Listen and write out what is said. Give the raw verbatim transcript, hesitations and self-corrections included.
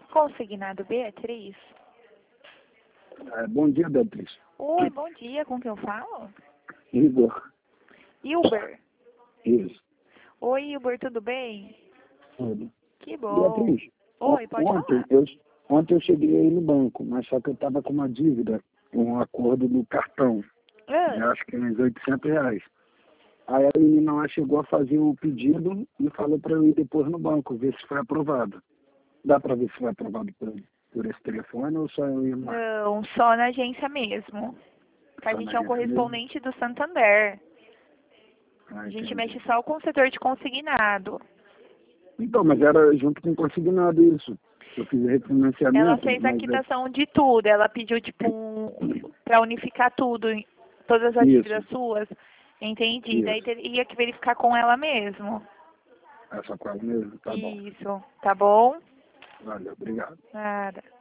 Consignado Beatriz. É, bom dia, Beatriz. Oi, bom dia. Com quem eu falo? Igor. Ilber. Isso. Oi, Ilber, tudo bem? Tudo. Que bom. Beatriz, Oi, pode ontem falar. eu, ontem eu cheguei aí no banco, mas só que eu estava com uma dívida, um acordo do cartão, Ah, de acho que uns oitocentos reais. Aí a menina lá chegou a fazer o pedido e falou para eu ir depois no banco, ver se foi aprovado. Dá para ver se foi aprovado por, por esse telefone ou só eu ir lá? não, só na agência mesmo. Que a Só gente na é um agência mesmo? correspondente do Santander. Ah, A gente entendi. mexe só com o setor de consignado. Então, mas era junto com consignado isso. Eu fiz o refinanciamento, Ela fez a mas é quitação de tudo. Ela pediu, tipo, um, para unificar tudo, todas as isso, dívidas suas. Entendi. Daí isso. teria que verificar com ela mesmo. Essa com ela mesmo, tá bom. Isso. Tá bom? Valeu, obrigado. Nada.